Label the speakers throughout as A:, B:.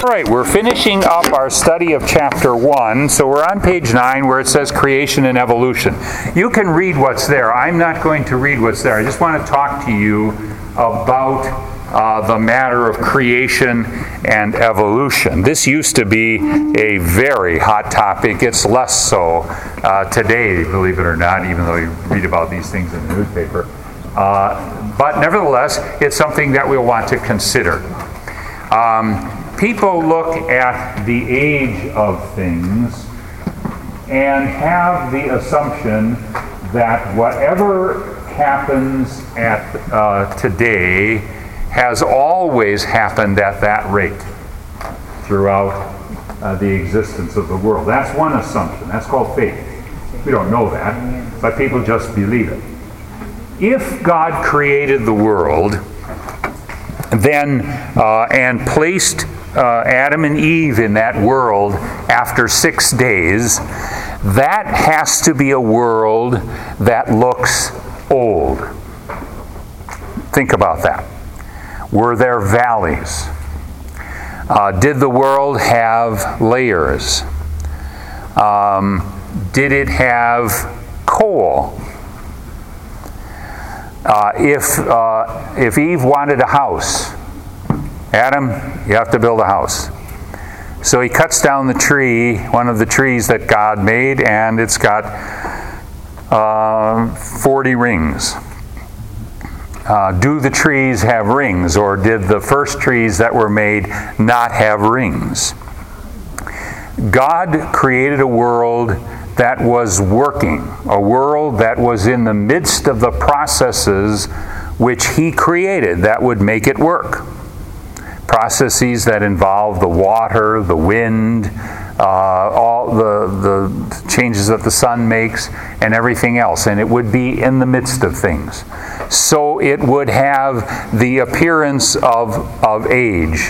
A: All right, we're finishing up our study of chapter 1. So we're on page 9 where it says creation and evolution. You can read what's there. I'm not going to read what's there. I just want to talk to you about the matter of creation and evolution. This used to be a very hot topic. It's less so today, believe it or not, even though you read about these things in the newspaper. But nevertheless, it's something that we'll want to consider. People look at the age of things and have the assumption that whatever happens at today has always happened at that rate throughout the existence of the world. That's one assumption. That's called faith. We don't know that, but people just believe it. If God created the world then and placed Adam and Eve in that world after 6 days, that has to be a world that looks old. Think about that. Were there valleys? Did the world have layers? Did it have coal? If Eve wanted a house, Adam, you have to build a house. So he cuts down the tree, one of the trees that God made, and it's got 40 rings. Do the trees have rings, or did the first trees that were made not have rings? God created a world that was working, a world that was in the midst of the processes which He created that would make it work. Processes that involve the water, the wind, all the changes that the sun makes, and everything else. And it would be in the midst of things. So it would have the appearance of age.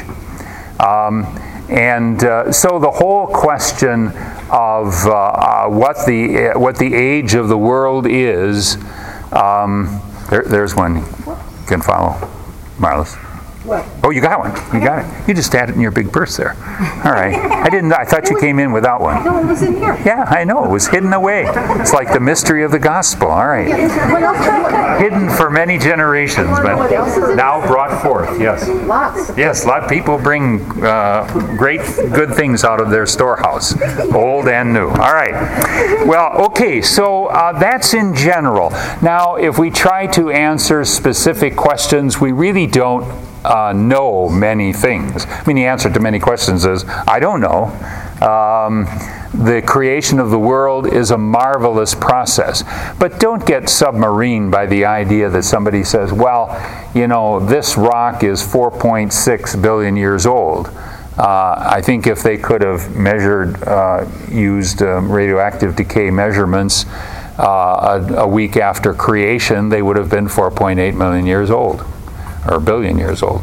A: So the whole question of what the age of the world is, there's one you can follow, Marlis.
B: What?
A: Oh, you got one. You got it. You just had it in your big purse there. All right. I thought you came in without one.
B: No, it was in here.
A: Yeah, I know. It was hidden away. It's like the mystery of the gospel. All right.
B: What else?
A: Hidden for many generations, but now brought forth. Yes.
B: Lots.
A: Yes, a lot of people bring great, good things out of their storehouse, old and new. All right. Well, okay, so that's in general. Now, if we try to answer specific questions, we really don't know many things. I mean, the answer to many questions is, I don't know. The creation of the world is a marvelous process. But don't get submarined by the idea that somebody says, well, you know, this rock is 4.6 billion years old. I think if they could have used radioactive decay measurements a week after creation, they would have been 4.8 million years old. Or a billion years old.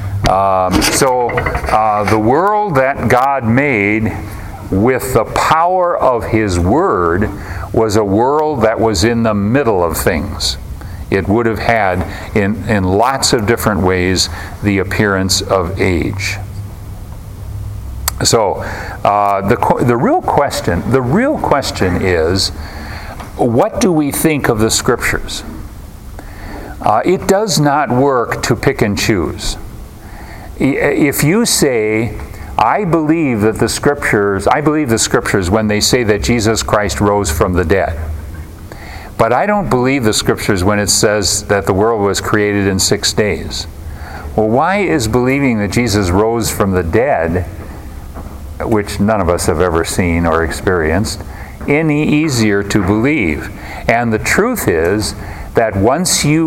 A: The world that God made with the power of His Word was a world that was in the middle of things. It would have had, in lots of different ways, the appearance of age. So the real question is, what do we think of the Scriptures? It does not work to pick and choose. If you say, I believe the Scriptures when they say that Jesus Christ rose from the dead. But I don't believe the Scriptures when it says that the world was created in 6 days. Well, why is believing that Jesus rose from the dead, which none of us have ever seen or experienced, any easier to believe? And the truth is that once you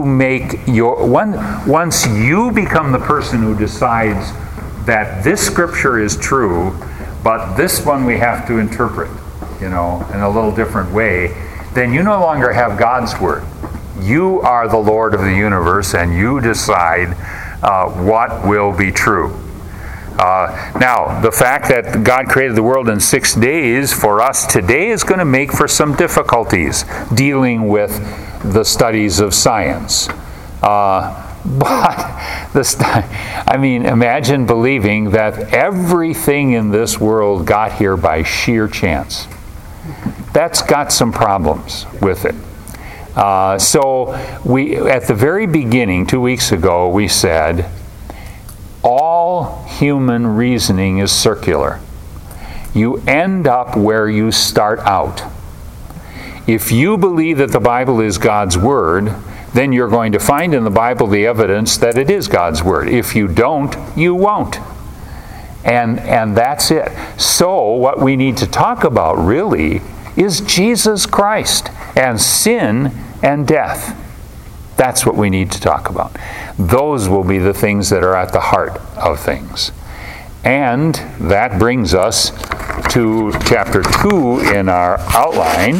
A: become the person who decides that this Scripture is true, but this one we have to interpret, in a little different way, then you no longer have God's Word. You are the Lord of the universe, and you decide what will be true. Now, the fact that God created the world in 6 days for us today is going to make for some difficulties dealing with the studies of science. Imagine believing that everything in this world got here by sheer chance. That's got some problems with it. So we, at the very beginning, 2 weeks ago, we said, all human reasoning is circular. You end up where you start out. If you believe that the Bible is God's Word, then you're going to find in the Bible the evidence that it is God's Word. If you don't, you won't. And that's it. So what we need to talk about really is Jesus Christ and sin and death. That's what we need to talk about. Those will be the things that are at the heart of things. And that brings us to chapter 2 in our outline.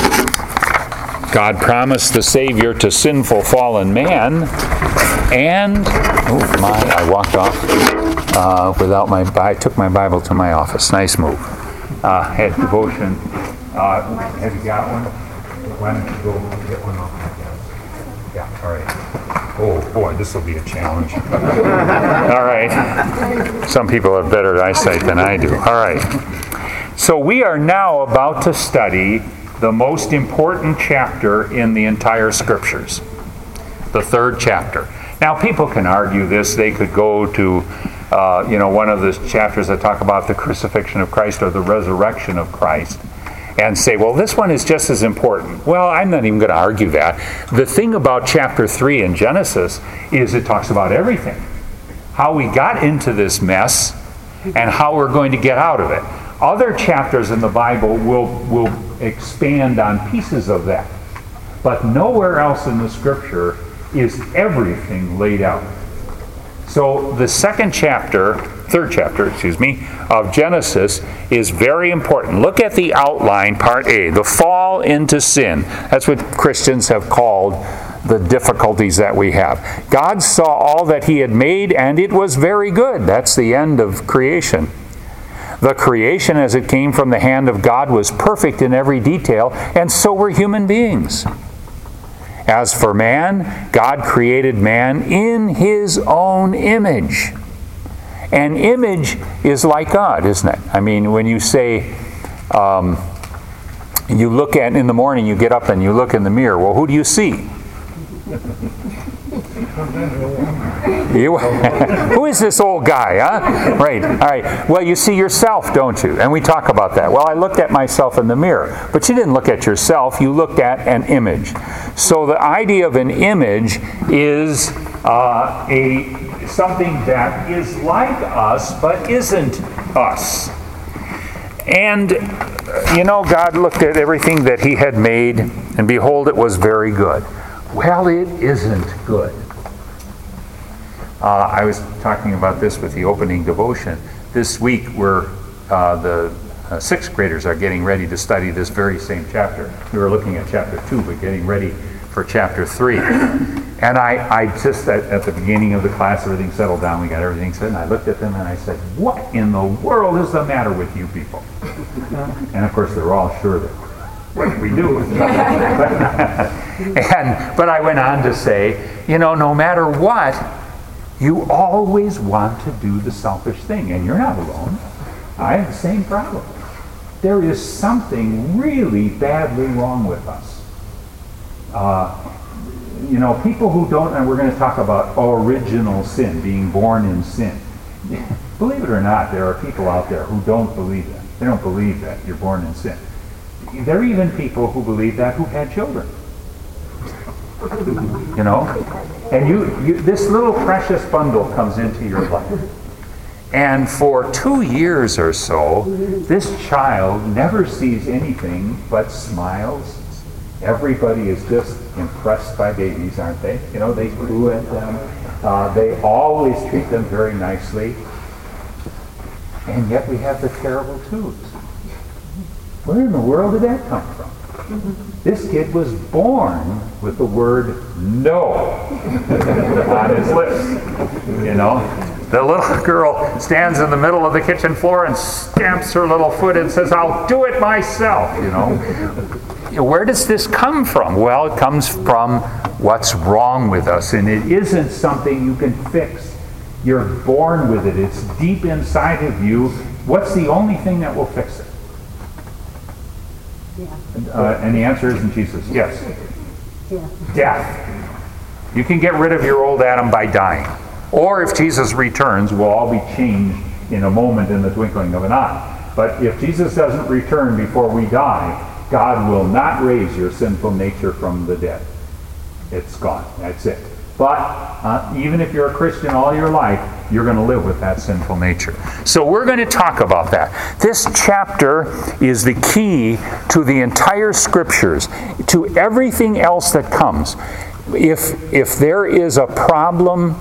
A: God promised the Savior to sinful fallen man. And, I walked off without I took my Bible to my office. Nice move. Had devotion. Have you got one? Why don't you go get one off my desk? Yeah, all right. Oh boy, this will be a challenge. All right. Some people have better eyesight than I do. All right. So we are now about to study the most important chapter in the entire Scriptures, the 3rd chapter. Now, people can argue this. They could go to, one of the chapters that talk about the crucifixion of Christ or the resurrection of Christ, and say, well, this one is just as important. Well, I'm not even going to argue that. The thing about chapter 3 in Genesis is it talks about everything. How we got into this mess and how we're going to get out of it. Other chapters in the Bible will expand on pieces of that. But nowhere else in the Scripture is everything laid out. So the 3rd chapter, of Genesis is very important. Look at the outline, part A, the fall into sin. That's what Christians have called the difficulties that we have. God saw all that He had made, and it was very good. That's the end of creation. The creation as it came from the hand of God was perfect in every detail, and so were human beings. As for man, God created man in His own image. An image is like God, isn't it? I mean, when you say, you look at, in the morning, you get up and you look in the mirror, well, who do you see? Who is this old guy, huh? Right. All right. Well, you see yourself, don't you? And we talk about that. Well, I looked at myself in the mirror. But you didn't look at yourself. You looked at an image. So the idea of an image is something that is like us, but isn't us. And, God looked at everything that He had made, and behold, it was very good. Well, it isn't good. I was talking about this with the opening devotion. This week, the 6th graders are getting ready to study this very same chapter. We were looking at chapter 2, but getting ready for chapter 3. And I just, at the beginning of the class, everything settled down, we got everything set, and I looked at them and I said, what in the world is the matter with you people? And of course, they were all sure that, what did we do? But I went on to say, no matter what, you always want to do the selfish thing, and you're not alone. I have the same problem. There is something really badly wrong with us. People who don't, and we're going to talk about original sin, being born in sin. Believe it or not, there are people out there who don't believe that. They don't believe that you're born in sin. There are even people who believe that who had children. And you this little precious bundle comes into your life. And for 2 years or so, this child never sees anything but smiles. Everybody is just impressed by babies, aren't they? They coo at them. They always treat them very nicely. And yet we have the terrible twos. Where in the world did that come from? This kid was born with the word no on his lips. The little girl stands in the middle of the kitchen floor and stamps her little foot and says, I'll do it myself, where does this come from? Well, it comes from what's wrong with us, and it isn't something you can fix. You're born with it. It's deep inside of you. What's the only thing that will fix it? And the answer is in Jesus. Yes. Death. You can get rid of your old Adam by dying. Or if Jesus returns, we'll all be changed in a moment, in the twinkling of an eye. But if Jesus doesn't return before we die, God will not raise your sinful nature from the dead. It's gone. That's it. But even if you're a Christian all your life, you're going to live with that sinful nature. So we're going to talk about that. This chapter is the key to the entire Scriptures, to everything else that comes. If there is a problem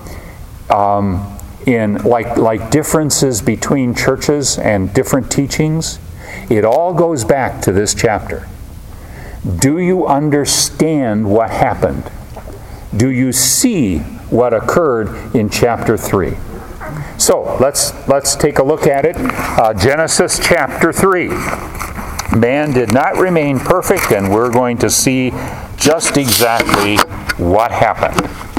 A: in like differences between churches and different teachings, it all goes back to this chapter. Do you understand what happened? Do you see what occurred in chapter 3? So let's take a look at it. Genesis chapter 3. Man did not remain perfect, and we're going to see just exactly what happened.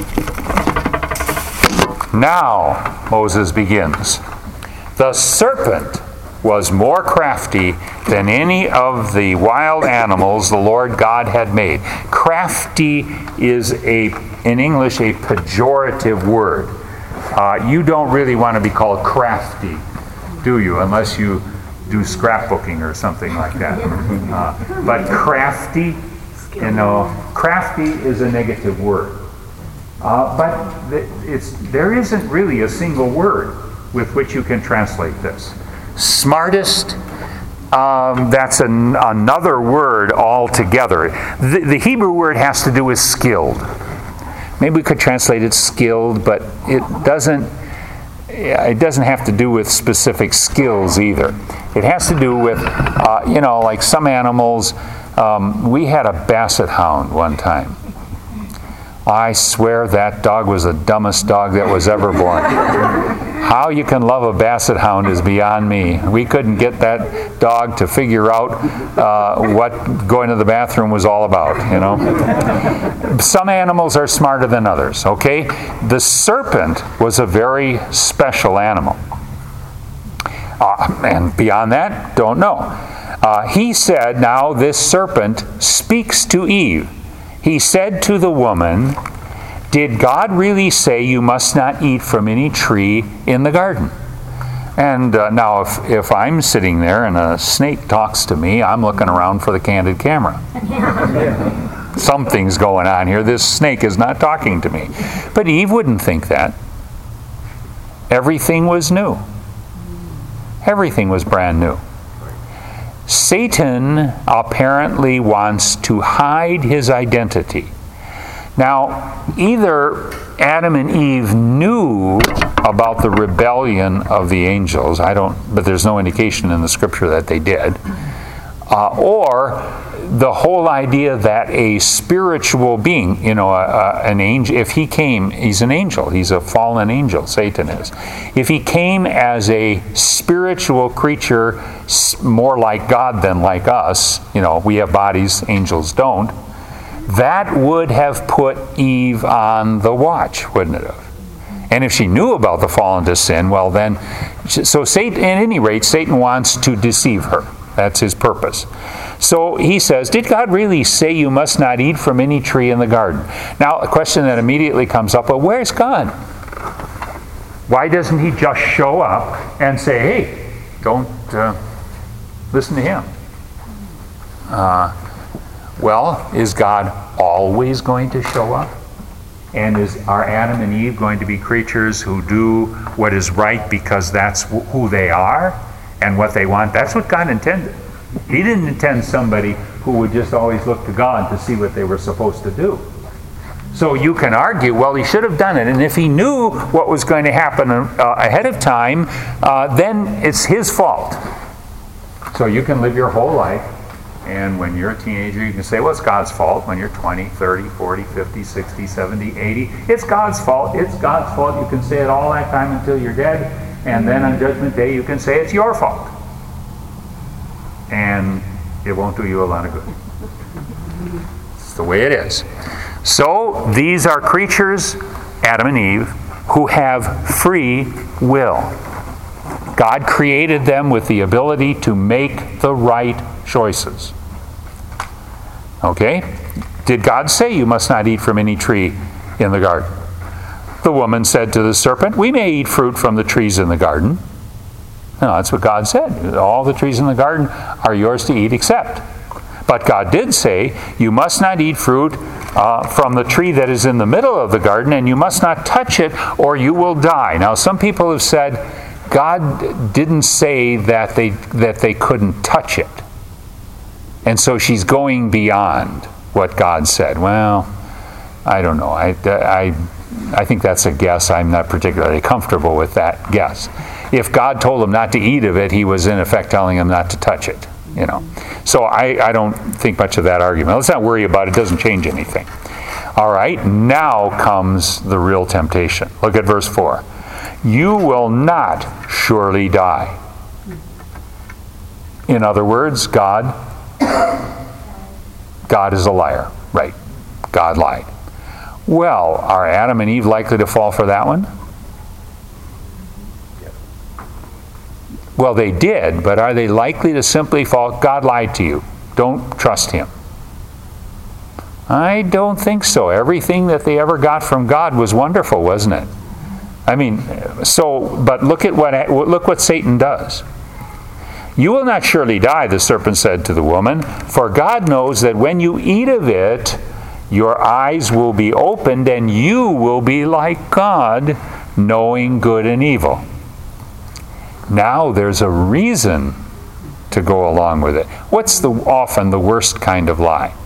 A: Now, Moses begins. The serpent was more crafty than any of the wild animals the Lord God had made. Crafty is, in English, a pejorative word. You don't really want to be called crafty, do you? Unless you do scrapbooking or something like that. But crafty, crafty is a negative word. But there isn't really a single word with which you can translate this. Smartest, that's another word altogether. The Hebrew word has to do with skilled. Maybe we could translate it skilled, but it doesn't have to do with specific skills either. It has to do with, like some animals. We had a basset hound one time. I swear that dog was the dumbest dog that was ever born. How you can love a basset hound is beyond me. We couldn't get that dog to figure out what going to the bathroom was all about, Some animals are smarter than others, okay? The serpent was a very special animal. And beyond that, don't know. He said, now this serpent speaks to Eve. He said to the woman, did God really say you must not eat from any tree in the garden? And now if I'm sitting there and a snake talks to me, I'm looking around for the candid camera. Something's going on here. This snake is not talking to me. But Eve wouldn't think that. Everything was new. Everything was brand new. Satan apparently wants to hide his identity. Now, either Adam and Eve knew about the rebellion of the angels, but there's no indication in the Scripture that they did, or the whole idea that a spiritual being, an angel, if he came, he's an angel, he's a fallen angel, Satan is. If he came as a spiritual creature, more like God than like us, we have bodies, angels don't, that would have put Eve on the watch, wouldn't it have? And if she knew about the fall into sin, well then, so Satan, at any rate, Satan wants to deceive her. That's his purpose. So he says, did God really say you must not eat from any tree in the garden? Now, a question that immediately comes up, well, where's God? Why doesn't he just show up and say, hey, don't listen to him? Well, is God always going to show up? And are Adam and Eve going to be creatures who do what is right because that's who they are and what they want? That's what God intended. He didn't intend somebody who would just always look to God to see what they were supposed to do. So you can argue, well, he should have done it. And if he knew what was going to happen ahead of time, then it's his fault. So you can live your whole life, and when you're a teenager, you can say, well, it's God's fault. When you're 20, 30, 40, 50, 60, 70, 80, it's God's fault. It's God's fault. You can say it all that time until you're dead. And then on Judgment Day, you can say it's your fault. And It won't do you a lot of good. It's the way it is. So these are creatures, Adam and Eve, who have free will. God created them with the ability to make the right choices. Okay? Did God say you must not eat from any tree in the garden? The woman said to the serpent, we may eat fruit from the trees in the garden. No, that's what God said. All the trees in the garden are yours to eat except. But God did say, you must not eat fruit from the tree that is in the middle of the garden, and you must not touch it, or you will die. Now, some people have said, God didn't say that they couldn't touch it. And so she's going beyond what God said. Well, I don't know. I think that's a guess. I'm not particularly comfortable with that guess. If God told him not to eat of it, he was in effect telling him not to touch it. You know. So I don't think much of that argument. Let's not worry about it. It doesn't change anything. All right, now comes the real temptation. Look at verse 4. You will not surely die. In other words, God is a liar. Right. God lied. Well, are Adam and Eve likely to fall for that one? Well, they did, but are they likely to simply fall? God lied to you. Don't trust him. I don't think so. Everything that they ever got from God was wonderful, wasn't it? I mean, but look what Satan does. You will not surely die, the serpent said to the woman, for God knows that when you eat of it, your eyes will be opened and you will be like God, knowing good and evil. Now there's a reason to go along with it. What's often the worst kind of lie?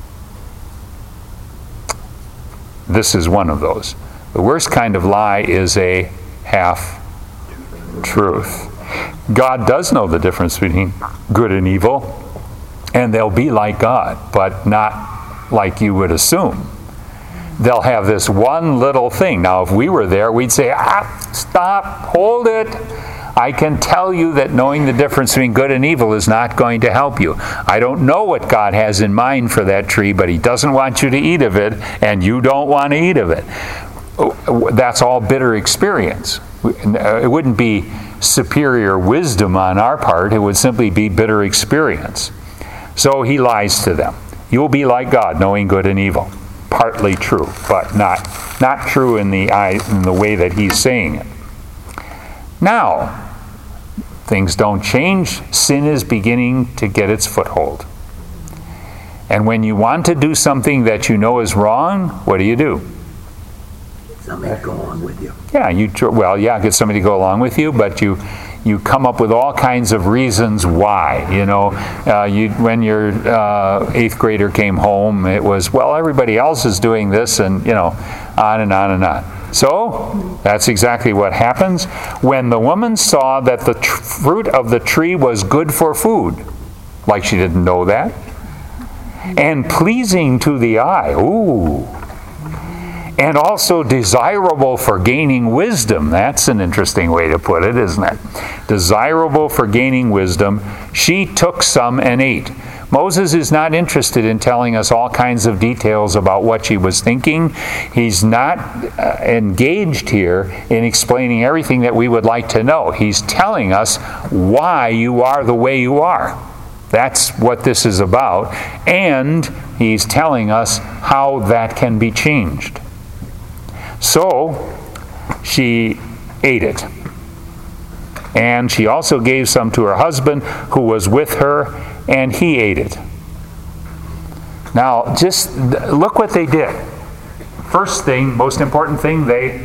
A: This is one of those. The worst kind of lie is a half-truth. God does know the difference between good and evil, and they'll be like God, but not like you would assume. They'll have this one little thing. Now, if we were there, we'd say, stop, hold it. I can tell you that knowing the difference between good and evil is not going to help you. I don't know what God has in mind for that tree, but he doesn't want you to eat of it, and you don't want to eat of it. That's all bitter experience. It wouldn't be superior wisdom on our part. It would simply be bitter experience. So he lies to them. You'll be like God, knowing good and evil. Partly true, but not true in the way that he's saying it. Now, things don't change. Sin is beginning to get its foothold. And when you want to do something that you know is wrong, what do?
C: Somebody to go along with you.
A: Yeah, get somebody to go along with you, but you come up with all kinds of reasons why. You know, when your 8th grader came home, it was, well, everybody else is doing this, and, you know, on and on and on. So, that's exactly what happens. When the woman saw that the fruit of the tree was good for food, like she didn't know that, and pleasing to the eye, and also desirable for gaining wisdom. That's an interesting way to put it, isn't it? Desirable for gaining wisdom, she took some and ate. Moses is not interested in telling us all kinds of details about what she was thinking. He's not engaged here in explaining everything that we would like to know. He's telling us why you are the way you are. That's what this is about. And he's telling us how that can be changed. So, she ate it. And she also gave some to her husband who was with her, and he ate it. Now, just look what they did. First thing, most important thing,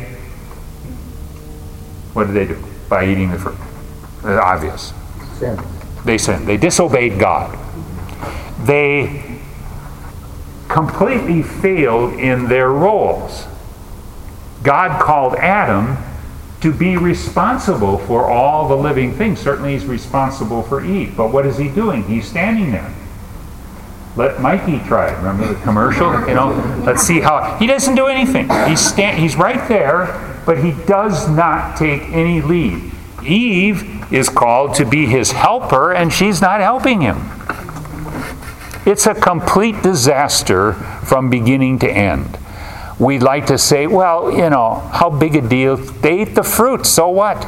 A: what did they do by eating the fruit? Obvious.
C: Sin.
A: They sinned. They disobeyed God. They completely failed in their roles. God called Adam to be responsible for all the living things. Certainly he's responsible for Eve. But what is he doing? He's standing there. Let Mikey try it. Remember the commercial? You know, let's see how... He doesn't do anything. He's right there, but he does not take any lead. Eve is called to be his helper, and she's not helping him. It's a complete disaster from beginning to end. We'd like to say, well, how big a deal? They ate the fruit, so what?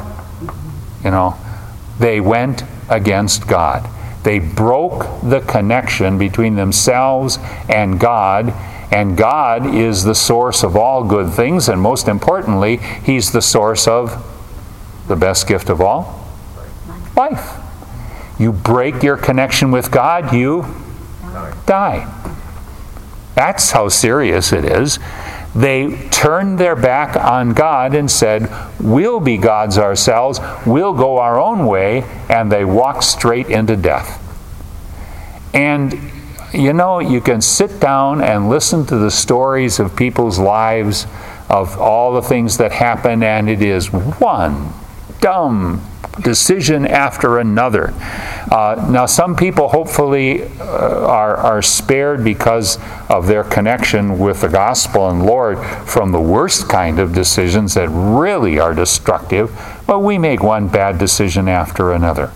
A: They went against God. They broke the connection between themselves and God is the source of all good things, and most importantly, He's the source of the best gift of all, life. You break your connection with God, you die. That's how serious it is. They turned their back on God and said, we'll be gods ourselves, we'll go our own way, and they walked straight into death. And you can sit down and listen to the stories of people's lives, of all the things that happen, and it is one dumb decision after another. Now, some people hopefully are spared because of their connection with the gospel and Lord from the worst kind of decisions that really are destructive, but we make one bad decision after another.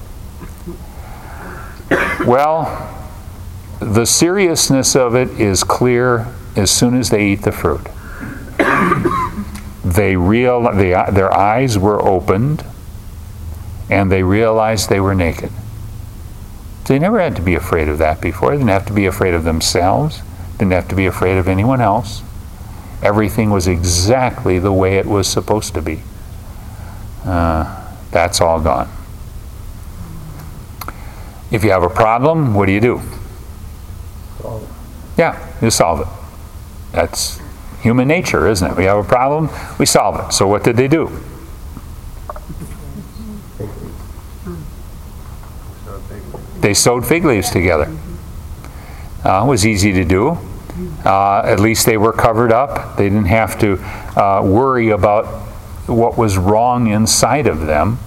A: Well, the seriousness of it is clear as soon as they eat the fruit. Their eyes were opened, and they realized they were naked. They never had to be afraid of that before. They didn't have to be afraid of themselves. Didn't have to be afraid of anyone else. Everything was exactly the way it was supposed to be. That's all gone. If you have a problem, what do?
C: Solve it.
A: Yeah, you solve it. That's human nature, isn't it? We have a problem, we solve it. So what did they do? They sewed fig leaves together. It was easy to do. At least they were covered up. They didn't have to worry about what was wrong inside of them.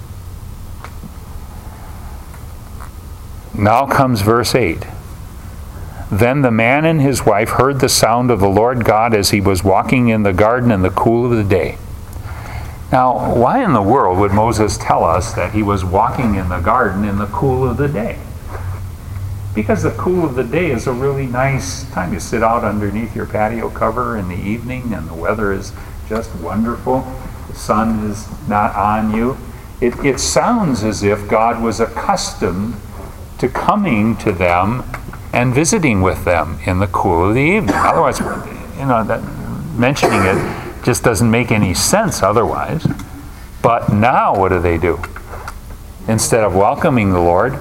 A: Now comes verse 8. Then the man and his wife heard the sound of the Lord God as he was walking in the garden in the cool of the day. Now, why in the world would Moses tell us that he was walking in the garden in the cool of the day? Because the cool of the day is a really nice time. You sit out underneath your patio cover in the evening and the weather is just wonderful. The sun is not on you. It sounds as if God was accustomed to coming to them and visiting with them in the cool of the evening. Otherwise, that mentioning it just doesn't make any sense otherwise. But now what do? Instead of welcoming the Lord,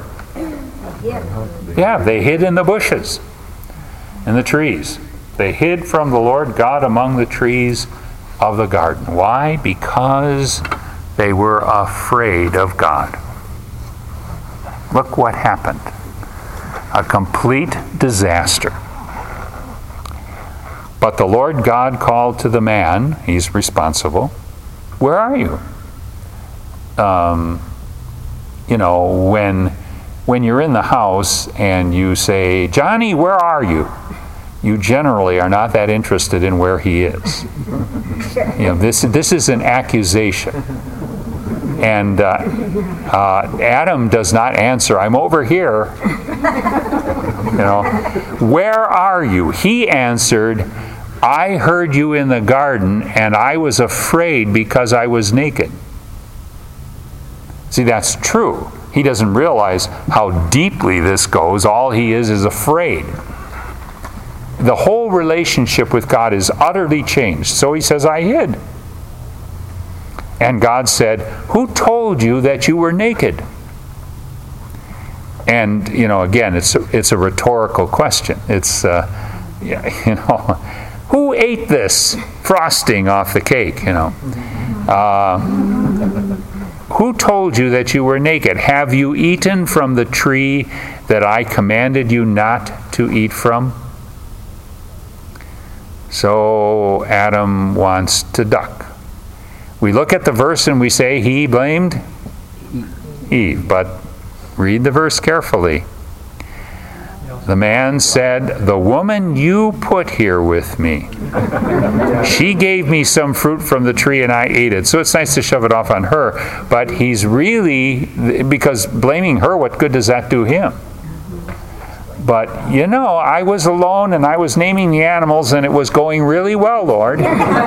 A: they hid in the bushes, in the trees. They hid from the Lord God among the trees of the garden. Why? Because they were afraid of God. Look what happened. A complete disaster. But the Lord God called to the man, he's responsible, where are you? When you're in the house and you say, Johnny, where are you? You generally are not that interested in where he is. This is an accusation. And Adam does not answer, I'm over here. Where are you? He answered, I heard you in the garden and I was afraid because I was naked. See, that's true. He doesn't realize how deeply this goes. All he is afraid. The whole relationship with God is utterly changed. So he says, I hid. And God said, who told you that you were naked? And, again, it's a rhetorical question. It's, who ate this frosting off the cake, Who told you that you were naked? Have you eaten from the tree that I commanded you not to eat from? So Adam wants to duck. We look at the verse and we say he blamed Eve, but read the verse carefully. The man said, the woman you put here with me, she gave me some fruit from the tree and I ate it. So it's nice to shove it off on her, but he's really, because blaming her, what good does that do him? But, I was alone and I was naming the animals and it was going really well, Lord.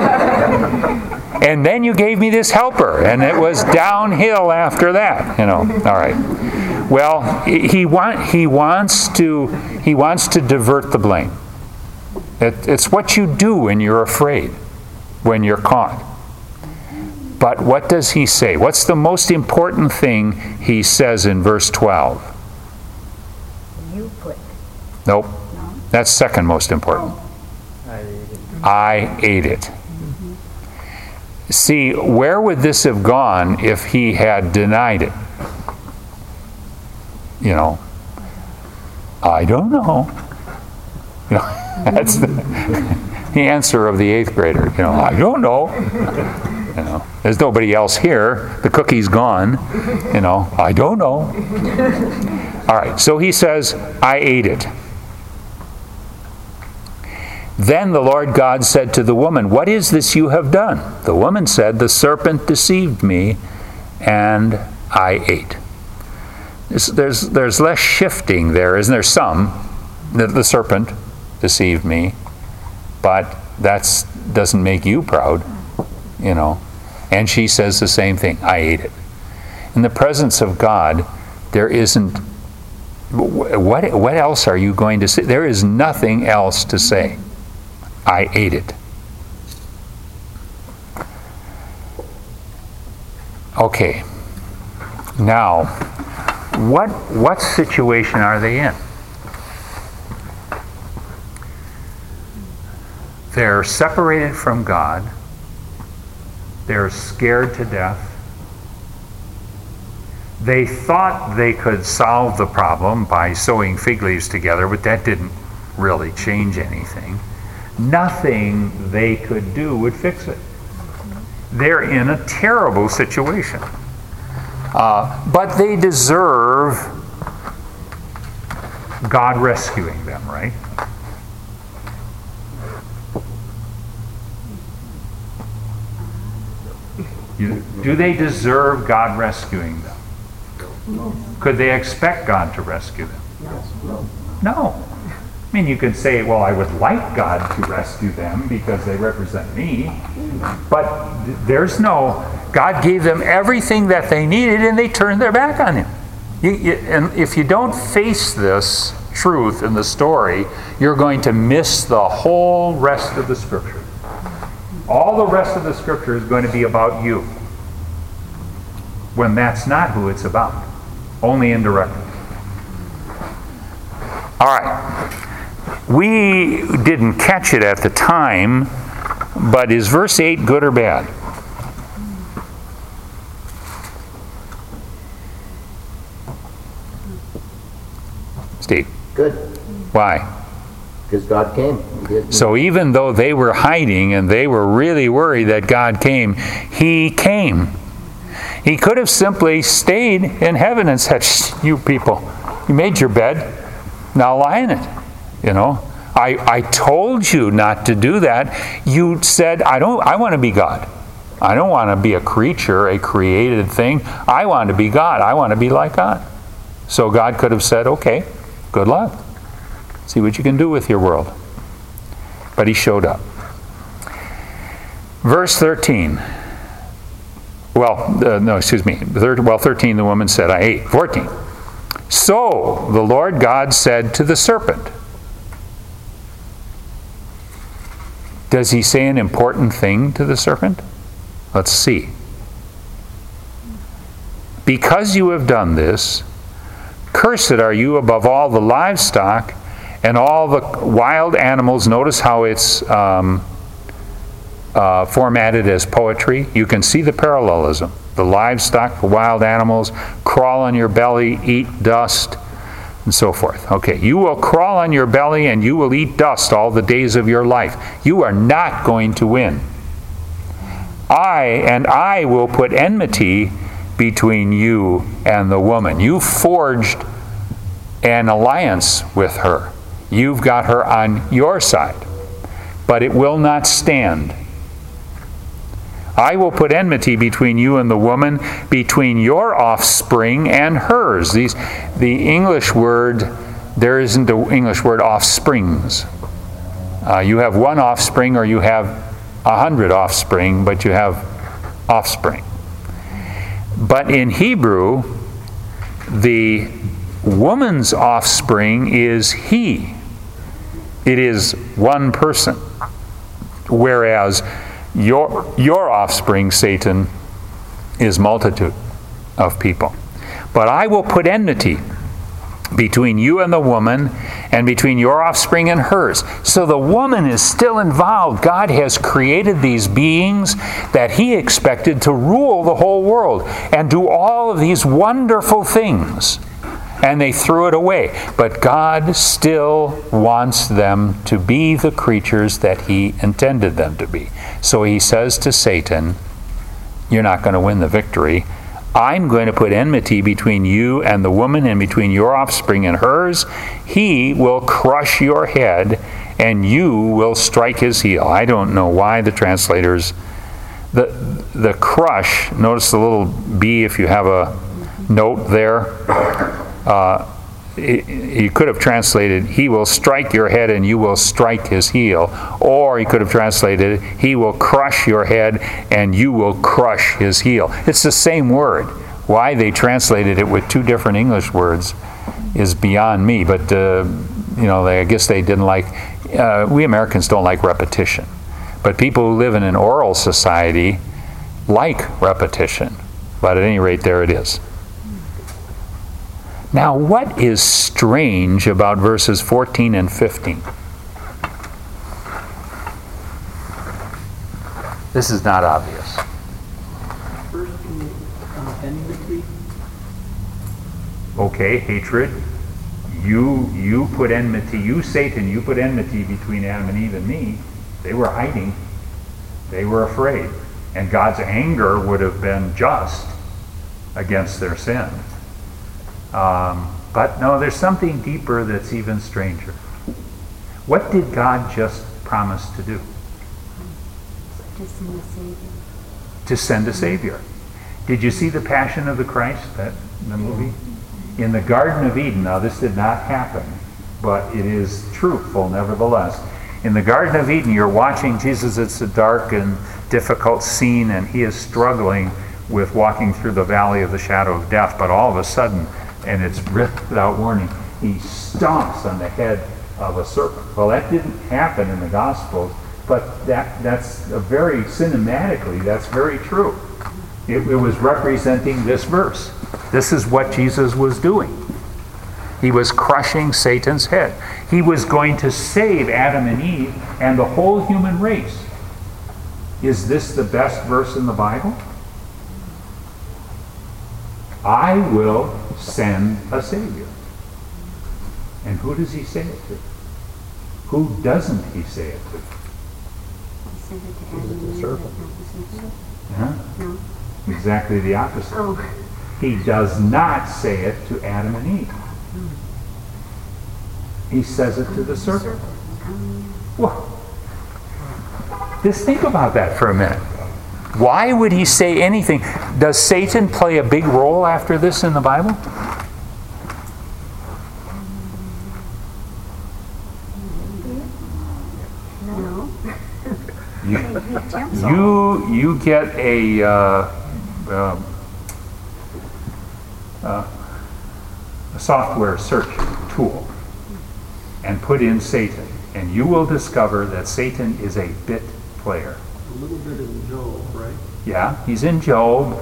A: And then you gave me this helper and it was downhill after that, All right. Well, he wants to divert the blame. It's what you do when you're afraid, when you're caught. But what does he say? What's the most important thing he says in verse 12?
B: You put.
A: Nope. That's second most important. I ate it. See, where would this have gone if he had denied it? I don't know. That's the answer of the 8th grader. I don't know. There's nobody else here. The cookie's gone. I don't know. All right, so he says, I ate it. Then the Lord God said to the woman, what is this you have done? The woman said, the serpent deceived me, and I ate. There's less shifting there, isn't there? Some. The serpent deceived me, but that doesn't make you proud, And she says the same thing. I ate it. In the presence of God, there isn't. What else are you going to say? There is nothing else to say. I ate it. Okay. Now, what situation are they in? They're separated from God. They're scared to death. They thought they could solve the problem by sewing fig leaves together, but that didn't really change anything. Nothing they could do would fix it. They're in a terrible situation. But they deserve God rescuing them, right? Do they deserve God rescuing them? Could they expect God to rescue them? No. I mean, you could say, well, I would like God to rescue them because they represent me. But there's no... God gave them everything that they needed and they turned their back on Him. And if you don't face this truth in the story, you're going to miss the whole rest of the Scripture. All the rest of the Scripture is going to be about you, when that's not who it's about, only indirectly. All right. We didn't catch it at the time, but is verse 8 good or bad? Steve?
C: Good.
A: Why?
C: Because God came.
A: So even though they were hiding and they were really worried that God came, He came. He could have simply stayed in heaven and said, you people, you made your bed, now lie in it. I told you not to do that. You said, I want to be God. I don't want to be a creature, a created thing. I want to be God. I want to be like God. So God could have said, okay, good luck. See what you can do with your world. But He showed up. Verse 13. 13, the woman said, I ate. 14. So the Lord God said to the serpent. Does He say an important thing to the serpent? Let's see. Because you have done this, cursed are you above all the livestock and all the wild animals. Notice how it's formatted as poetry. You can see the parallelism. The livestock, the wild animals, crawl on your belly, eat dust, and so forth. Okay, you will crawl on your belly and you will eat dust all the days of your life. You are not going to win. I will put enmity between you and the woman. You forged an alliance with her. You've got her on your side, but it will not stand. I will put enmity between you and the woman, between your offspring and hers. The English word there isn't the English word offsprings. You have one offspring or you have 100 offspring, but you have offspring. But in Hebrew, the woman's offspring is he. It is one person. Whereas your offspring, Satan, is multitude of people. But I will put enmity between you and the woman, and between your offspring and hers. So the woman is still involved. God has created these beings that He expected to rule the whole world and do all of these wonderful things. And they threw it away. But God still wants them to be the creatures that He intended them to be. So He says to Satan, you're not going to win the victory. I'm going to put enmity between you and the woman, and between your offspring and hers. He will crush your head, and you will strike his heel. I don't know why the translators, the crush, notice the little B if you have a note there. He could have translated, he will strike your head and you will strike his heel. Or he could have translated, he will crush your head and you will crush his heel. It's the same word. Why they translated it with two different English words is beyond me. But, I guess they didn't like, we Americans don't like repetition. But people who live in an oral society like repetition. But at any rate, there it is. Now, what is strange about verses 14 and 15? This is not obvious.
D: First, enmity.
A: Okay, hatred. You put enmity, you Satan, you put enmity between Adam and Eve and me. They were hiding. They were afraid. And God's anger would have been just against their sin. But no, there's something deeper that's even stranger. What did God just promise to do?
B: To send a Savior.
A: To send a Savior. Did you see the Passion of the Christ, the movie? In the Garden of Eden, now this did not happen, but it is truthful nevertheless. In the Garden of Eden, you're watching Jesus. It's a dark and difficult scene, and he is struggling with walking through the valley of the shadow of death, but all of a sudden, and it's written without warning, he stomps on the head of a serpent. Well, that didn't happen in the Gospels, but that's very cinematically, that's very true. It was representing this verse. This is what Jesus was doing. He was crushing Satan's head. He was going to save Adam and Eve and the whole human race. Is this the best verse in the Bible? I will send a Savior. And who does he say it to? Who doesn't he say it to?
B: He sent it to Adam and Eve, but not the Savior. No.
A: Exactly the opposite.
B: Oh.
A: He does not say it to Adam and Eve. He says it to the serpent. Well, just think about that for a minute. Why would he say anything? Does Satan play a big role after this in the Bible?
B: No.
A: You get a software search tool and put in Satan, and you will discover that Satan is a bit player.
D: A little bit in Job, right?
A: Yeah, he's in Job.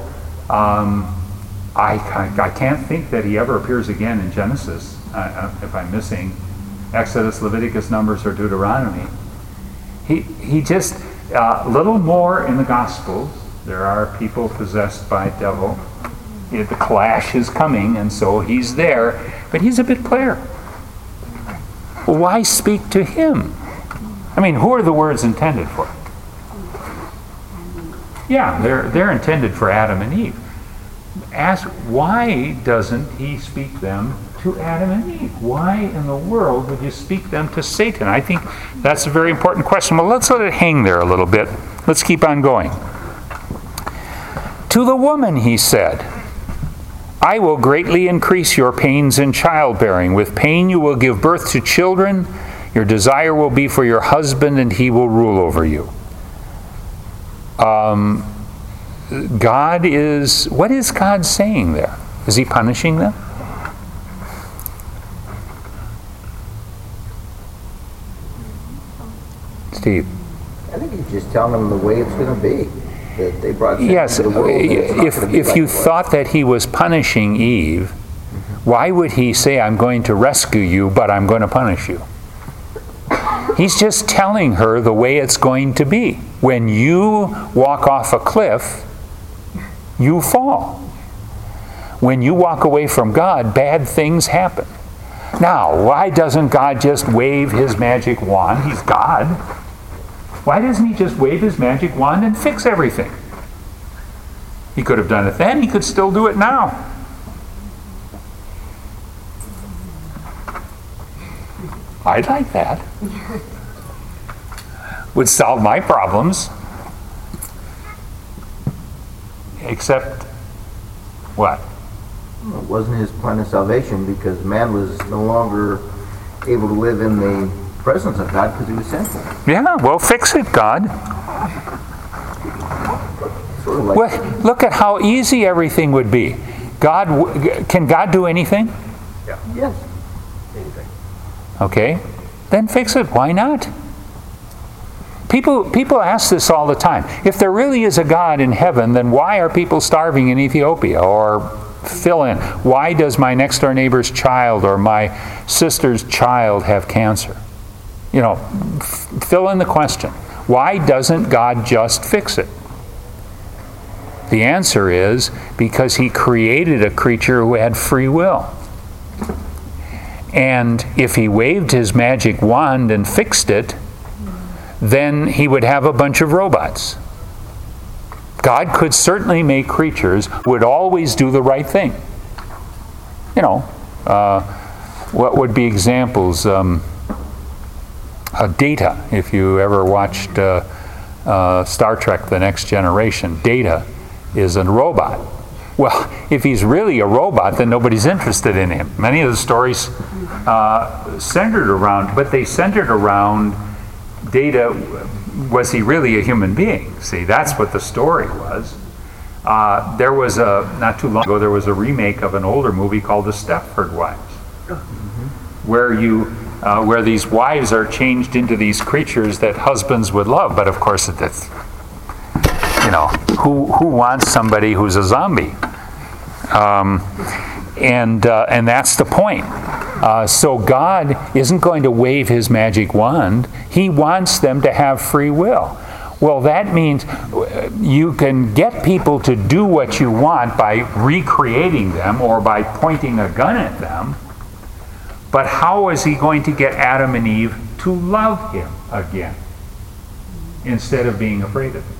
A: I can't think that he ever appears again in Genesis, if I'm missing Exodus, Leviticus, Numbers, or Deuteronomy. He just, a little more in the Gospels. There are people possessed by devil. The clash is coming, and so he's there. But he's a bit player. Why speak to him? I mean, who are the words intended for? Yeah, they're intended for Adam and Eve. Ask, why doesn't he speak them to Adam and Eve? Why in the world would you speak them to Satan? I think that's a very important question. Well, let's let it hang there a little bit. Let's keep on going. To the woman, he said, I will greatly increase your pains in childbearing. With pain you will give birth to children. Your desire will be for your husband, and he will rule over you. God is, what is God saying there? Is he punishing them? Steve?
C: I think he's just telling them the way it's going to be. That they brought sin
A: Yes,
C: into the world, and it's not gonna be
A: if
C: like
A: you
C: it was.
A: thought that he was punishing Eve, why would he say, I'm going to rescue you, but I'm going to punish you? He's just telling her the way it's going to be. When you walk off a cliff, you fall. When you walk away from God, bad things happen. Now, why doesn't God just wave his magic wand? He's God. Why doesn't he just wave his magic wand and fix everything? He could have done it then. He could still do it now. I'd like that. Would solve my problems. Except what?
C: It wasn't his plan of salvation because man was no longer able to live in the presence of God because he was sinful.
A: Yeah, well, fix it, God.
C: Sort of like,
A: Well, look at how easy everything would be. Can God do anything?
C: yes.
A: Okay, then fix it. Why not? People ask this all the time. If there really is a God in heaven, then why are people starving in Ethiopia? Or fill in, why does my next door neighbor's child or my sister's child have cancer? You know, fill in the question. Why doesn't God just fix it? The answer is because he created a creature who had free will. And if he waved his magic wand and fixed it, then he would have a bunch of robots. God could certainly make creatures who would always do the right thing. You know, what would be examples? Data, if you ever watched Star Trek The Next Generation, Data is a robot. Well, if he's really a robot, then nobody's interested in him. Many of the stories centered around Data. Was he really a human being? See, that's what the story was. There was not too long ago, there was a remake of an older movie called The Stepford Wives, where these wives are changed into these creatures that husbands would love. But of course, it's, you know, who wants somebody who's a zombie? And that's the point. So God isn't going to wave his magic wand. He wants them to have free will. Well, that means you can get people to do what you want by recreating them or by pointing a gun at them. But how is he going to get Adam and Eve to love him again instead of being afraid of him?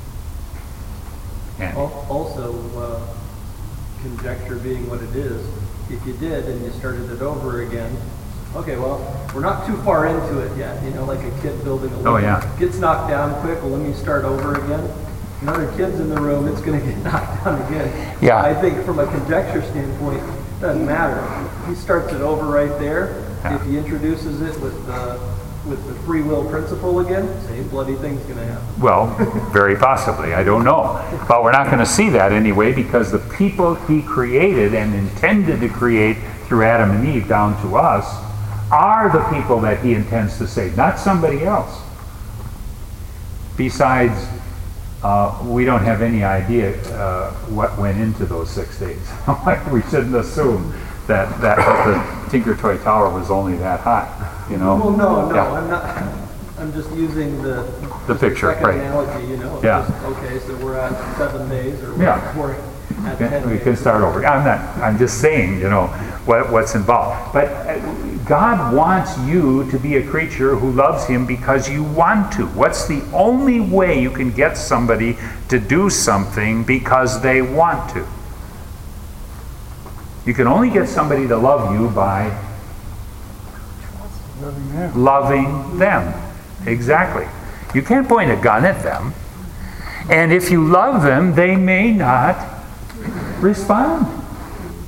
A: And
D: Also, conjecture being what it is, if you did and you started it over again, okay, well, we're not too far into it yet, you know, like a kid building a Lego.
A: Oh, yeah.
D: Gets knocked down quick, well, let me start over again. Another kid's in the room, it's going to get knocked down again.
A: Yeah.
D: I think from a conjecture standpoint, it doesn't matter. He starts it over right there.
A: Yeah.
D: If he introduces it with the free will principle again, same bloody thing's going to happen.
A: well, very possibly. I don't know. But we're not going to see that anyway because the people he created and intended to create through Adam and Eve down to us are the people that he intends to save, not somebody else. Besides, we don't have any idea what went into those 6 days. We shouldn't assume that the Tinker Toy Tower was only that high, you know?
D: Well, no,
A: Yeah.
D: I'm not. I'm just using the
A: picture,
D: second
A: right.
D: analogy, you know.
A: Yeah.
D: Just, okay, so we're at 7 days, or
A: Yeah.
D: we're at
A: Okay,
D: 10
A: we
D: days.
A: can start over. I'm just saying, you know, what's involved. But God wants you to be a creature who loves him because you want to. What's the only way you can get somebody to do something because they want to? You can only get somebody to love you by loving them. Exactly. You can't point a gun at them. And if you love them, they may not respond.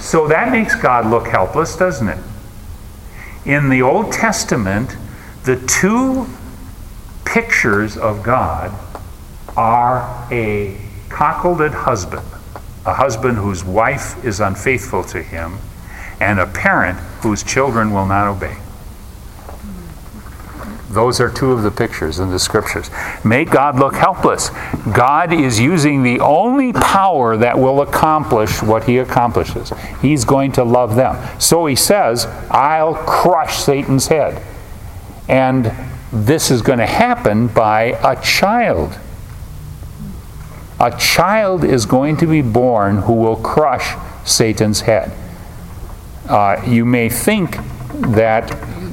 A: So that makes God look helpless, doesn't it? In the Old Testament, the two pictures of God are a cuckolded husband, a husband whose wife is unfaithful to him, and a parent whose children will not obey. Those are two of the pictures in the scriptures. Make God look helpless. God is using the only power that will accomplish what he accomplishes. He's going to love them. So he says, I'll crush Satan's head. And this is going to happen by a child. A child is going to be born who will crush Satan's head. You may think that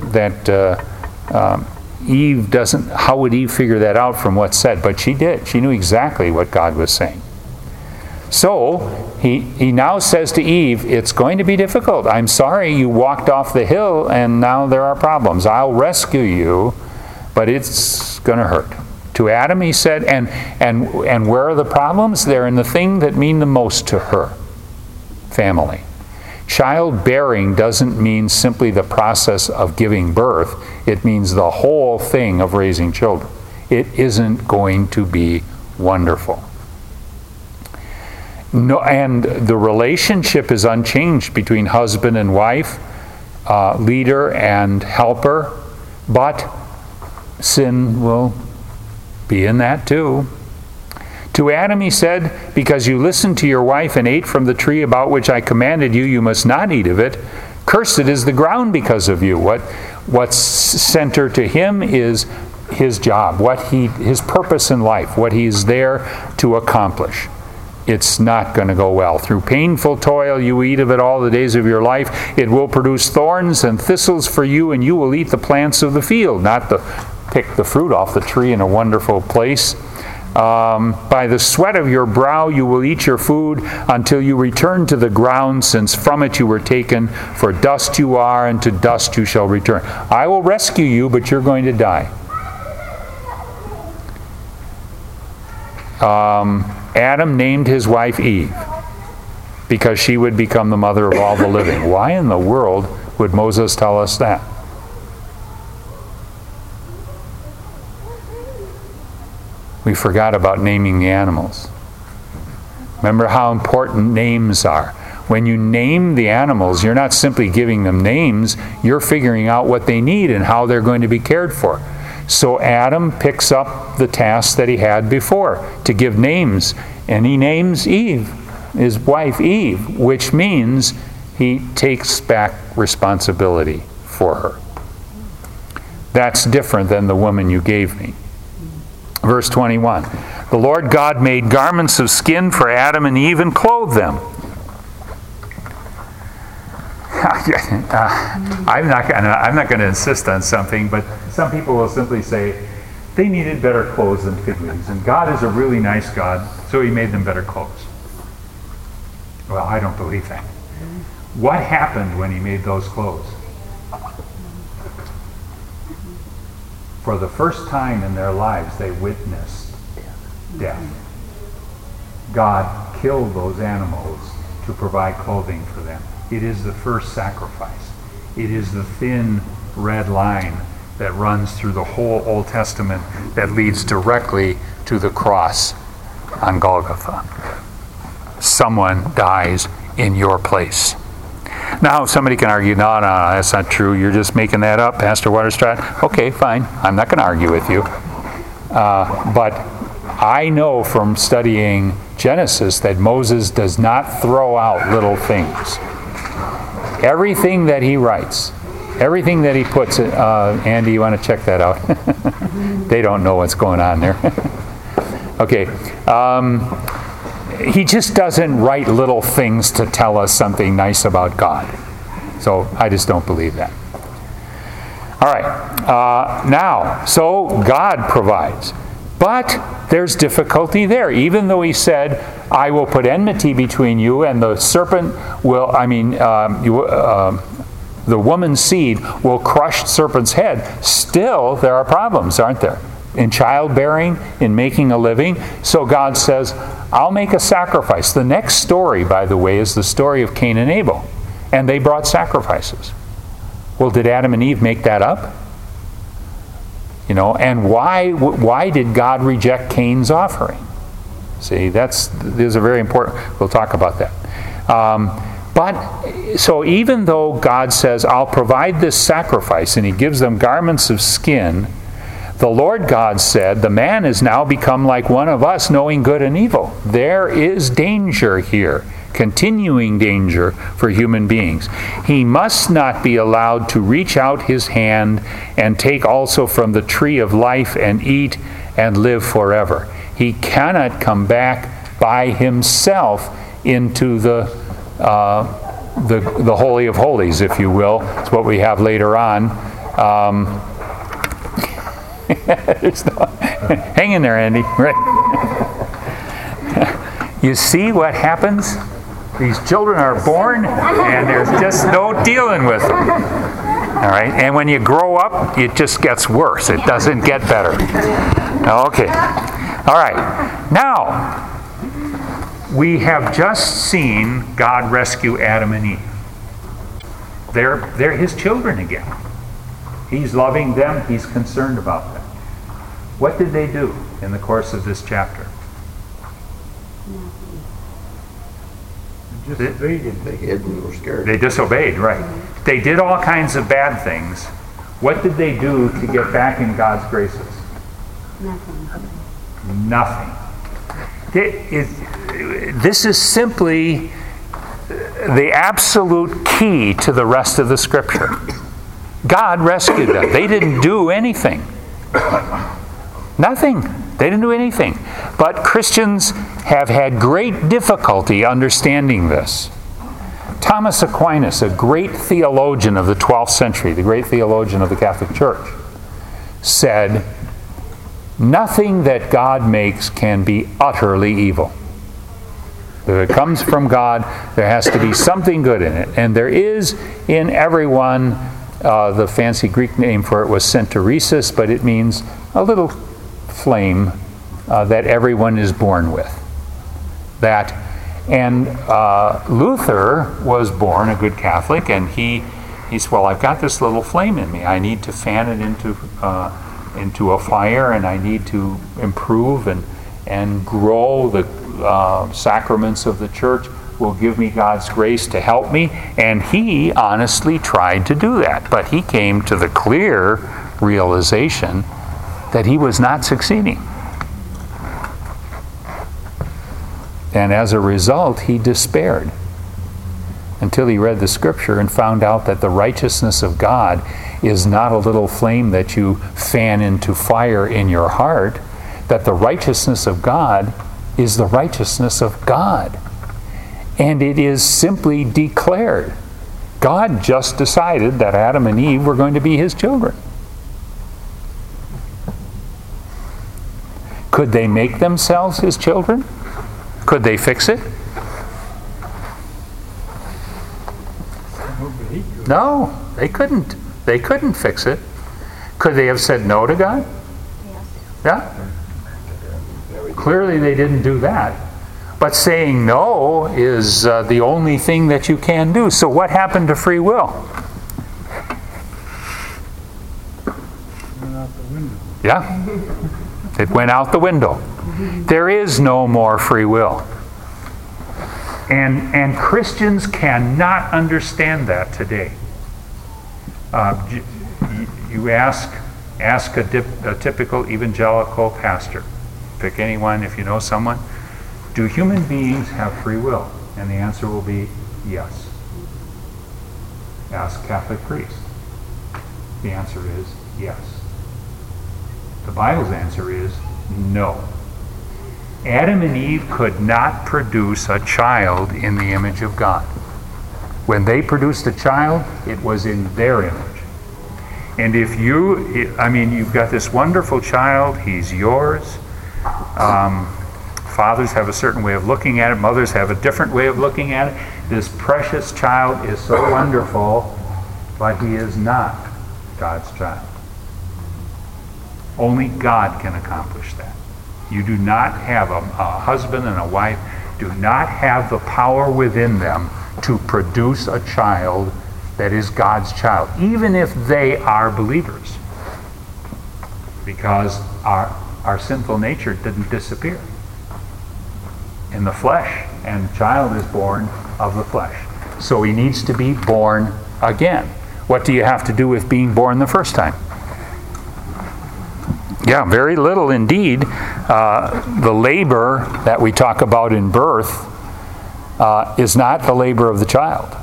A: Eve doesn't, how would Eve figure that out from what's said? But she did. She knew exactly what God was saying. So he now says to Eve, it's going to be difficult. I'm sorry you walked off the hill and now there are problems. I'll rescue you, but it's going to hurt. To Adam he said, and where are the problems? They're in the thing that mean the most to her, family. Childbearing doesn't mean simply the process of giving birth. It means the whole thing of raising children. It isn't going to be wonderful. No, and the relationship is unchanged between husband and wife, leader and helper, but sin will be in that too. To Adam he said, because you listened to your wife and ate from the tree about which I commanded you, you must not eat of it. Cursed is the ground because of you. What's center to him is his job, his purpose in life, what he's there to accomplish. It's not going to go well. Through painful toil you eat of it all the days of your life. It will produce thorns and thistles for you, and you will eat the plants of the field, not pick the fruit off the tree in a wonderful place. By the sweat of your brow you will eat your food until you return to the ground, since from it you were taken. For dust you are, and to dust you shall return. I will rescue you, but you're going to die. Adam named his wife Eve because she would become the mother of all the living. Why in the world would Moses tell us that? We forgot about naming the animals. Remember how important names are. When you name the animals, you're not simply giving them names, you're figuring out what they need and how they're going to be cared for. So Adam picks up the task that he had before, to give names, and he names Eve, his wife Eve, which means he takes back responsibility for her. That's different than the woman you gave me. Verse 21, the Lord God made garments of skin for Adam and Eve and clothed them. I'm not going to insist on something, but some people will simply say they needed better clothes than fig leaves, and God is a really nice God, so he made them better clothes. Well, I don't believe that. What happened when he made those clothes? For the first time in their lives, they witnessed death. God killed those animals to provide clothing for them. It is the first sacrifice. It is the thin red line that runs through the whole Old Testament that leads directly to the cross on Golgotha. Someone dies in your place. Now, somebody can argue, no, that's not true. You're just making that up, Pastor Waterstrat. Okay, fine. I'm not going to argue with you. But I know from studying Genesis that Moses does not throw out little things. Everything that he writes, everything that he puts, Andy, you want to check that out? They don't know what's going on there. Okay. He just doesn't write little things to tell us something nice about God. So I just don't believe that. All right. Now, so God provides. But there's difficulty there. Even though he said, I will put enmity between you and the serpent will, the woman's seed will crush the serpent's head. Still, there are problems, aren't there? in childbearing, in making a living. So God says, I'll make a sacrifice. The next story, by the way, is the story of Cain and Abel. And they brought sacrifices. Well, did Adam and Eve make that up? And why did God reject Cain's offering? See, these are very important. We'll talk about that. But so even though God says, I'll provide this sacrifice, and he gives them garments of skin, the Lord God said, the man has now become like one of us, knowing good and evil. There is danger here, continuing danger for human beings. He must not be allowed to reach out his hand and take also from the tree of life and eat and live forever. He cannot come back by himself into the Holy of Holies, if you will. It's what we have later on. Hang in there, Andy. Right. You see what happens? These children are born, and there's just no dealing with them. All right? And when you grow up, it just gets worse. It doesn't get better. Okay. All right. Now, we have just seen God rescue Adam and Eve. They're his children again. He's loving them. He's concerned about them. What did they do in the course of this chapter?
C: They hid and were scared.
A: They disobeyed, right. They did all kinds of bad things. What did they do to get back in God's graces? Nothing. This is simply the absolute key to the rest of the Scripture. God rescued them. They didn't do anything. Nothing. They didn't do anything. But Christians have had great difficulty understanding this. Thomas Aquinas, a great theologian of the 12th century, the great theologian of the Catholic Church, said, nothing that God makes can be utterly evil. If it comes from God, there has to be something good in it. And there is in everyone, the fancy Greek name for it was centauresis, but it means a little flame that everyone is born with. And Luther was born a good Catholic, and he said, well, I've got this little flame in me. I need to fan it into a fire, and I need to improve and grow. The sacraments of the church will give me God's grace to help me. And he honestly tried to do that, but he came to the clear realization that he was not succeeding. And as a result, he despaired until he read the Scripture and found out that the righteousness of God is not a little flame that you fan into fire in your heart, that the righteousness of God is the righteousness of God. And it is simply declared. God just decided that Adam and Eve were going to be his children. Could they make themselves his children? Could they fix it? No, they couldn't. They couldn't fix it. Could they have said no to God? Yeah. Clearly they didn't do that. But saying no is the only thing that you can do. So what happened to free will? Yeah. It went out the window. There is no more free will. And Christians cannot understand that today. You ask a typical evangelical pastor, pick anyone if you know someone, do human beings have free will? And the answer will be yes. Ask Catholic priest. The answer is yes. The Bible's answer is no. Adam and Eve could not produce a child in the image of God. When they produced a child, it was in their image. And if you've got this wonderful child, he's yours. Fathers have a certain way of looking at it. Mothers have a different way of looking at it. This precious child is so wonderful, but he is not God's child. Only God can accomplish that. You do not have a husband and a wife do not have the power within them to produce a child that is God's child, even if they are believers. Because our sinful nature didn't disappear in the flesh, and the child is born of the flesh. So he needs to be born again. What do you have to do with being born the first time? Yeah, very little indeed. The labor that we talk about in birth is not the labor of the child.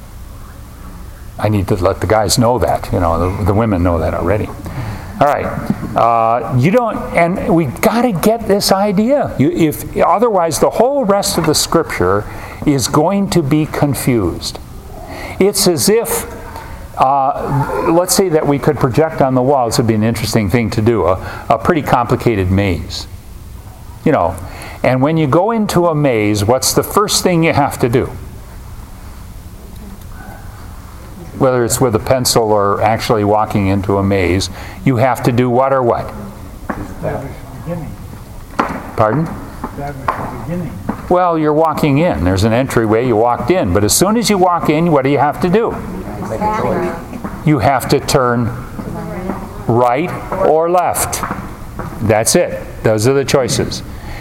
A: I need to let the guys know that. The women know that already. All right. You don't, and we got to get this idea. Otherwise, the whole rest of the Scripture is going to be confused. It's as if, let's say that we could project on the wall. This would be an interesting thing to do. A pretty complicated maze. And when you go into a maze, what's the first thing you have to do? Whether it's with a pencil or actually walking into a maze, you have to do what or what?
E: Establish the beginning.
A: Pardon?
E: Establish the beginning.
A: Well, you're walking in. There's an entryway. You walked in. But as soon as you walk in, what do you have to do? You have to turn right or left. That's it. Those are the choices.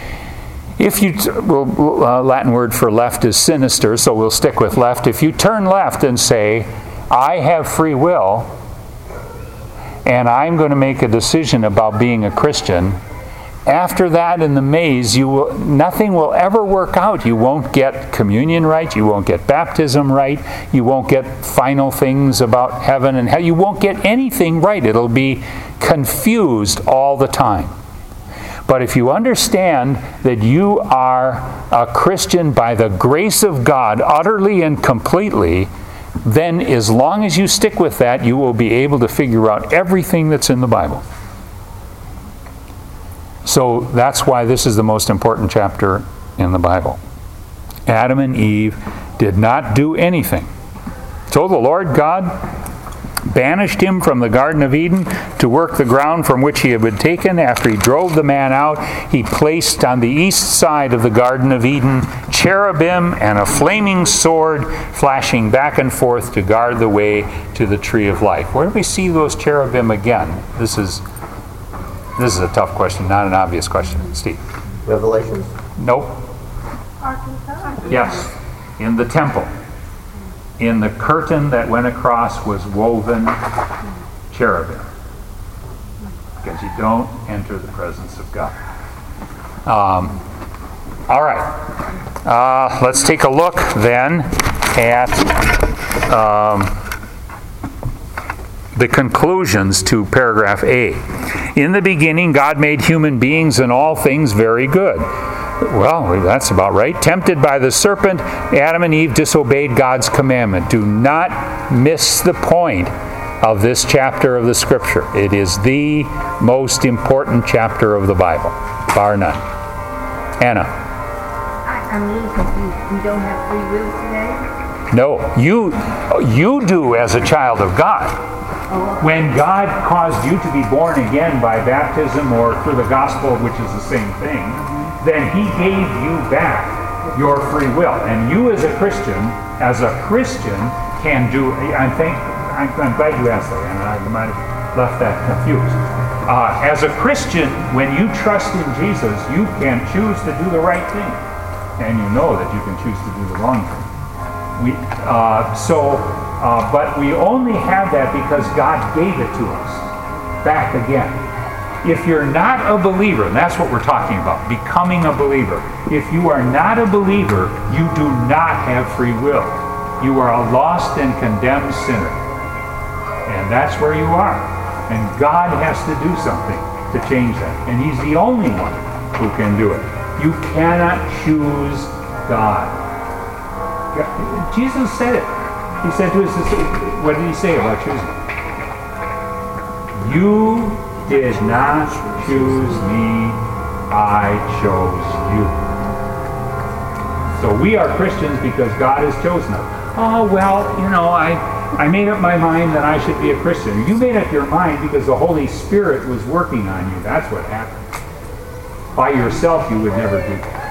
A: Latin word for left is sinister, so we'll stick with left. If you turn left and say, I have free will, and I'm going to make a decision about being a Christian, after that in the maze, nothing will ever work out. You won't get communion right. You won't get baptism right. You won't get final things about heaven and hell. You won't get anything right. It'll be confused all the time. But if you understand that you are a Christian by the grace of God, utterly and completely, then as long as you stick with that, you will be able to figure out everything that's in the Bible. So that's why this is the most important chapter in the Bible. Adam and Eve did not do anything. So the Lord God banished him from the Garden of Eden to work the ground from which he had been taken. After he drove the man out, he placed on the east side of the Garden of Eden cherubim and a flaming sword flashing back and forth to guard the way to the tree of life. Where do we see those cherubim again? This is a tough question, not an obvious question. Steve?
C: Revelations?
A: Nope. Yes, in the temple. In the curtain that went across was woven cherubim. Because you don't enter the presence of God. All right. Let's take a look then at the conclusions to paragraph A. In the beginning, God made human beings and all things very good. Well, that's about right. Tempted by the serpent, Adam and Eve disobeyed God's commandment. Do not miss the point of this chapter of the Scripture. It is the most important chapter of the Bible, bar none. Anna?
B: I'm a little confused. We don't have free will today?
A: No, you do as a child of God. When God caused you to be born again by baptism or through the gospel, which is the same thing, then he gave you back your free will. And you as a Christian can do, I'm glad you asked that, and I might have left that confused. As a Christian, when you trust in Jesus, you can choose to do the right thing. And you know that you can choose to do the wrong thing. But we only have that because God gave it to us back again. If you're not a believer, and that's what we're talking about, becoming a believer. If you are not a believer, you do not have free will. You are a lost and condemned sinner. And that's where you are. And God has to do something to change that. And he's the only one who can do it. You cannot choose God. Jesus said it. He said to us, what did he say about choosing? You did not choose me, I chose you. So we are Christians because God has chosen us. Oh, well, I made up my mind that I should be a Christian. You made up your mind because the Holy Spirit was working on you. That's what happened. By yourself, you would never do that.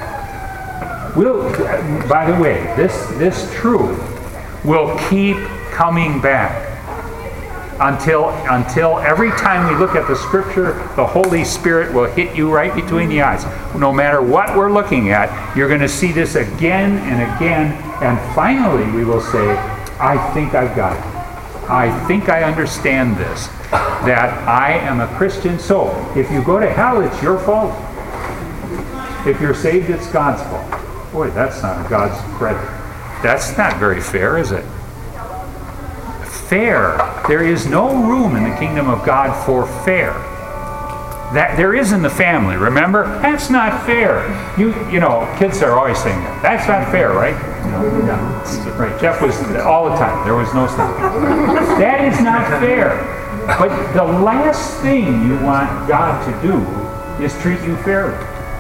A: By the way, this truth will keep coming back until every time we look at the Scripture, the Holy Spirit will hit you right between the eyes. No matter what we're looking at, you're going to see this again and again, and finally we will say, I think I've got it. I think I understand this, that I am a Christian. So if you go to hell, it's your fault. If you're saved, it's God's fault. Boy, that's not God's credit. That's not very fair, is it? Fair. There is no room in the kingdom of God for fair. That there is in the family, remember? That's not fair. You know, kids are always saying that. That's not fair, right? Yeah. Right. Jeff was all the time. There was no such thing. That is not fair. But the last thing you want God to do is treat you fairly.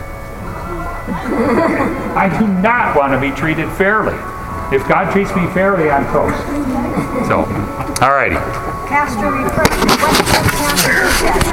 A: I do not want to be treated fairly. If God treats me fairly, I'm toast. So, all righty.
B: Pastor, refresh, what does Pastor